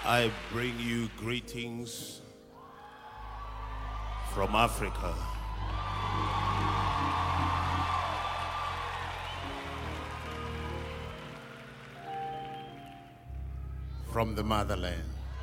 I bring you greetings from Africa. From the motherland.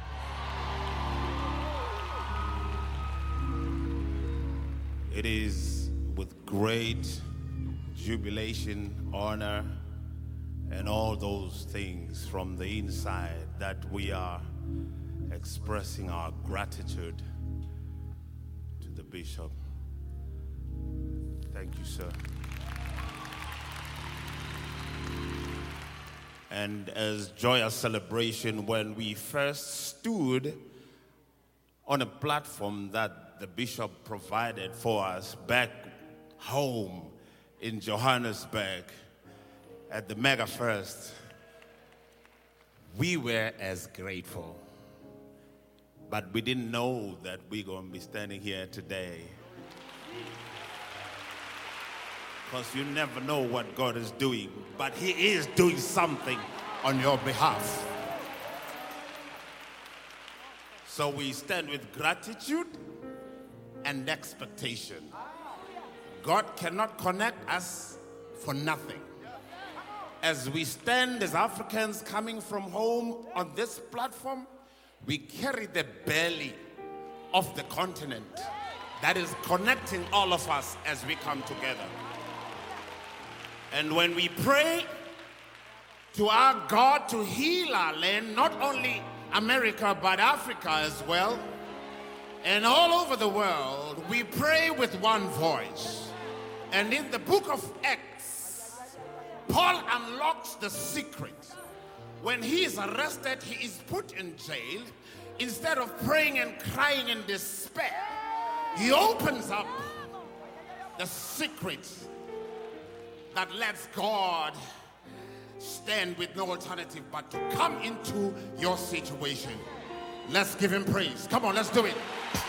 It is with great jubilation, honor, and all those things from the inside that we are expressing our gratitude to the Bishop. Thank you, sir. And as joyous celebration, when we first stood on a platform that the Bishop provided for us back home in Johannesburg at the Mega First, we were as grateful. But we didn't know that we're going to be standing here today. Because you never know what God is doing, but He is doing something on your behalf. So we stand with gratitude and expectation. God cannot connect us for nothing. As we stand as Africans coming from home on this platform, we carry the belly of the continent that is connecting all of us as we come together. And when we pray to our God to heal our land, not only America, but Africa as well, and all over the world, we pray with one voice. And in the book of Acts, Paul unlocks the secret. When he is arrested, he is put in jail. Instead of praying and crying in despair, he opens up the secret that lets God stand with no alternative but to come into your situation. Let's give him praise. Come on, let's do it.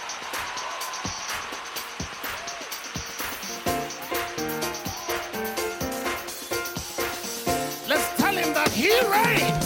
Let's tell him that he reigns.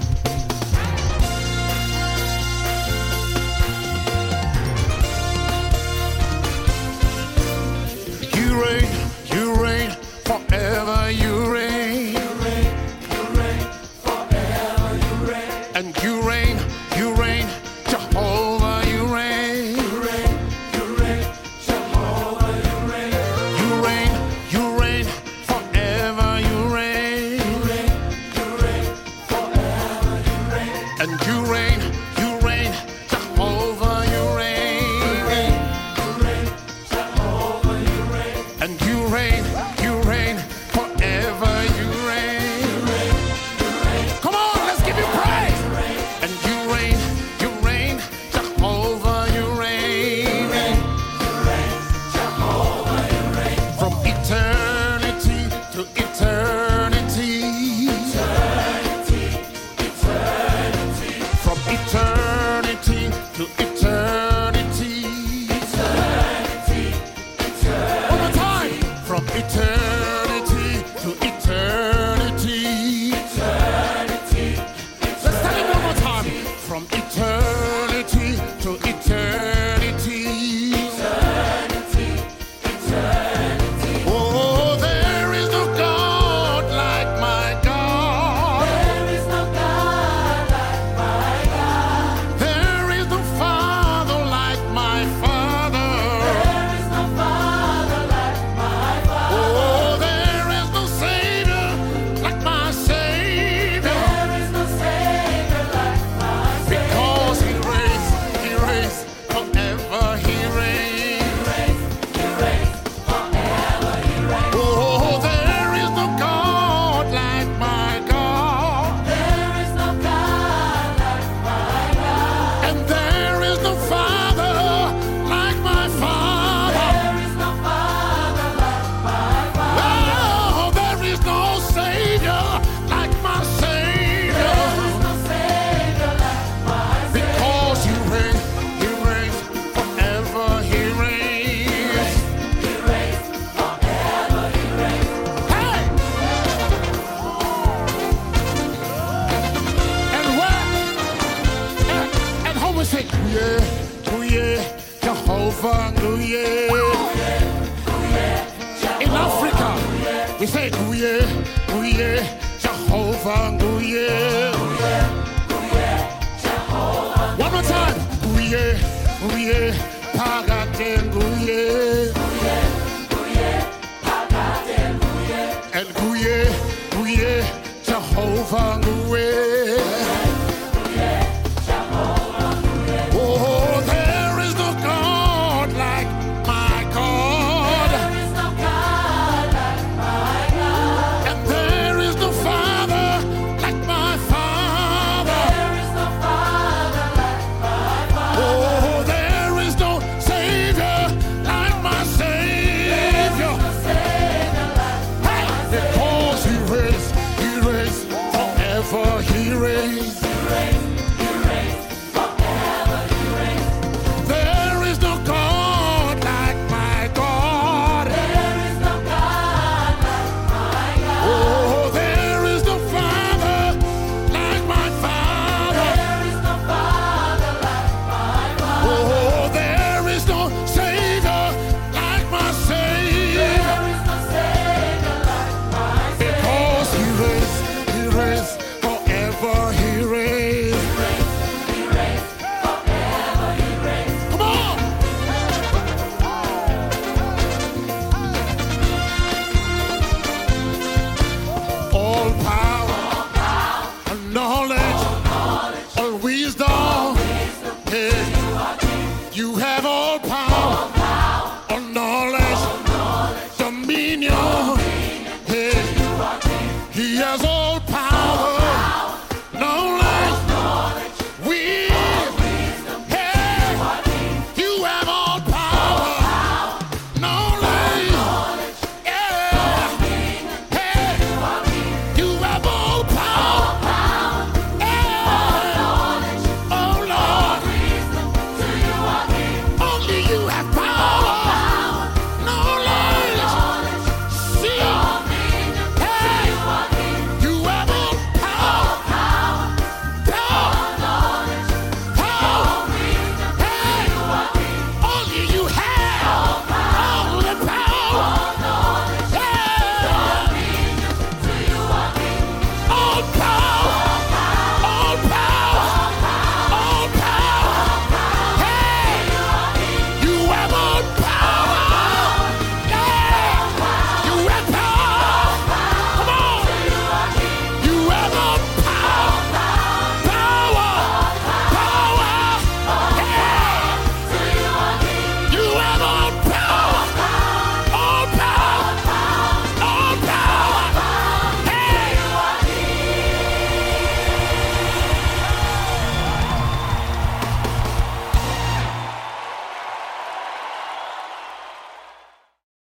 You reign forever, you reign. You reign forever, you reign. And you reign, Jehovah, you reign. You reign, Jehovah, you reign. You reign forever, you reign. You reign Jehovah, Nguye. In Africa, we say Nguye, Nguye, Jehovah, Nguye. One more time, Nguye, Nguye, Pagate, Nguye. And Nguye, Nguye, Jehovah, Nguye. Oh, there is no God like my God. There is no God like my God. And there is no Father like my Father. There is no Father like my Father. Oh, there is no Savior like my Savior. No Savior like my Hey, because He reigns forever. He reigns. There is no God like my God. There is no God like my God. Oh, there is no Father like my Father. There is no Father like my Father. Oh, there is no Savior like my Savior. There is no Savior like my Savior. Because He reigns forever. He reigns. He reigns forever. He reigns. Come on. All power, and knowledge, all wisdom.